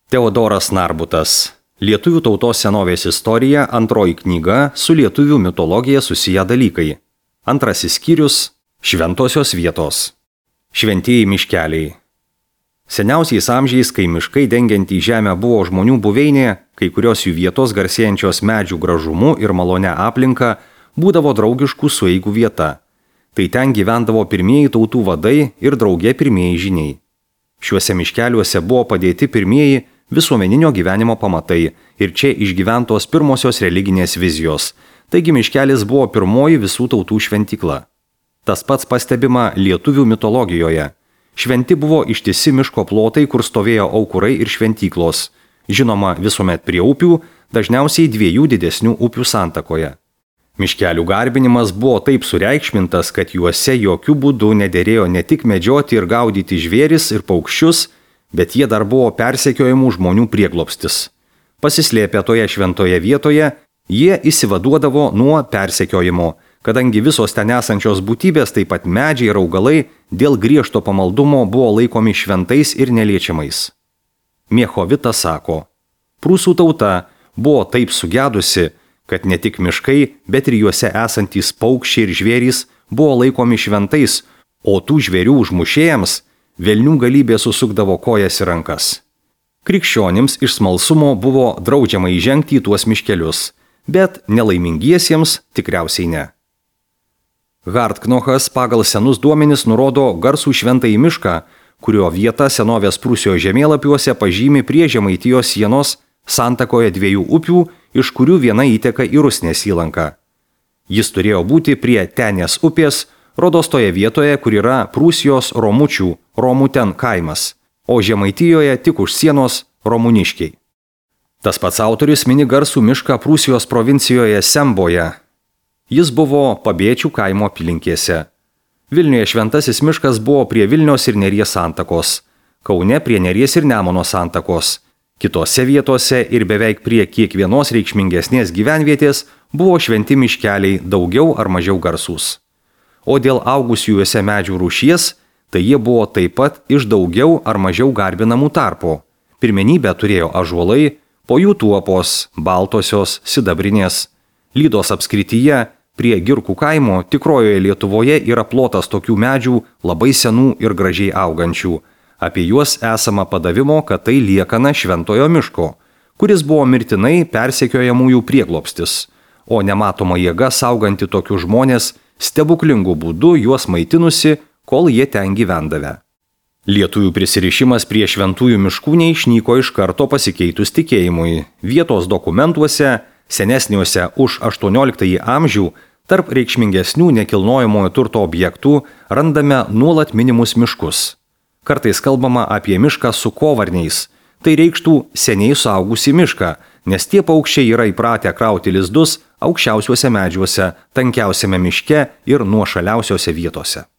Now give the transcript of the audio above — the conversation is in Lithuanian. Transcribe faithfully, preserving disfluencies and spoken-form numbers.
Teodoras Narbutas. Lietuvių tautos senovės istorija, antroji knyga, su lietuvių mitologija susiję dalykai. Antrasis skyrius – šventosios vietos. Šventieji miškeliai. Seniausiais amžiais, kai miškai dengiantį žemę buvo žmonių buveinė, kai kurios jų vietos garsėjančios medžių gražumu ir malone aplinka, būdavo draugiškų sueigų vieta. Tai ten gyvendavo pirmieji tautų vadai ir drauge pirmieji žiniai. Šiuose miškeliuose buvo padėti pirmieji visuomeninio gyvenimo pamatai ir čia išgyventos pirmosios religinės vizijos. Taigi miškelis buvo pirmoji visų tautų šventykla. Tas pats pastebima lietuvių mitologijoje. Šventi buvo ištisi miško plotai, kur stovėjo aukurai ir šventyklos. Žinoma, visuomet prie upių, dažniausiai dviejų didesnių upių santakoje. Miškelių garbinimas buvo taip sureikšmintas, kad juose jokių būdų nederėjo ne tik medžioti ir gaudyti žvėris ir paukščius, bet jie dar buvo persekiojimų žmonių prieglobstis. Pasislėpę toje šventoje vietoje, jie išsivaduodavo nuo persekiojimo, kadangi visos ten esančios būtybės, taip pat medžiai ir augalai, dėl griežto pamaldumo buvo laikomi šventais ir neliečiamais. Miechovitas sako, prūsų tauta buvo taip sugedusi, kad ne tik miškai, bet ir juose esantys paukščiai ir žvėrys buvo laikomi šventais, o tų žvėrių užmušėjams velnių galybė susukdavo kojas ir rankas. Krikščionims iš smalsumo buvo draudžiama įžengti į tuos miškelius, bet nelaimingiesiems tikriausiai ne. Hartknochas pagal senus duomenis nurodo garsų šventąjį mišką, kurio vietą senovės Prūsijos žemėlapiuose pažymi prie Žemaitijos sienos santakoje dviejų upių, iš kurių viena įteka į Rusnės įlanką. Jis turėjo būti prie Tenės upės, rodos toje vietoje, kur yra Prūsijos Romučių, Romuten kaimas, o Žemaitijoje tik už sienos Romuniškiai. Tas pats autorius mini garsų mišką Prūsijos provincijoje Semboje. Jis buvo Pabėčių kaimo apylinkėse. Vilniuje šventasis miškas buvo prie Vilnios ir Neries santakos, Kaune prie Neries ir Nemuno santakos. Kitose vietose ir beveik prie kiekvienos reikšmingesnės gyvenvietės buvo šventi miškeliai daugiau ar mažiau garsūs. O dėl augusių juose medžių rūšies, tai jie buvo taip pat iš daugiau ar mažiau garbinamų tarpo. Pirmenybę turėjo ąžuolai, po jų tuopos, baltosios, sidabrinės. Lydos apskrityje prie Girkų kaimo tikrojoje Lietuvoje yra plotas tokių medžių labai senų ir gražiai augančių. Apie juos esama padavimo, kad tai liekana šventojo miško, kuris buvo mirtinai persekiojamųjų prieglobstis, o nematoma jėga sauganti tokius žmonės stebuklingų būdų juos maitinusi, kol jie ten gyvendavę. Lietuvių prisirišimas prie šventųjų miškų neišnyko iš karto pasikeitus tikėjimui. Vietos dokumentuose, senesniuose už aštuonioliktąjį amžių, tarp reikšmingesnių nekilnojamojo turto objektų randame nuolat minimus miškus. Kartais kalbama apie mišką su kovarniais. Tai reikštų seniai suaugusį mišką, nes tie paukščiai yra įpratę krauti lizdus aukščiausiuose medžiuose, tankiausiame miške ir nuošaliausiose vietose.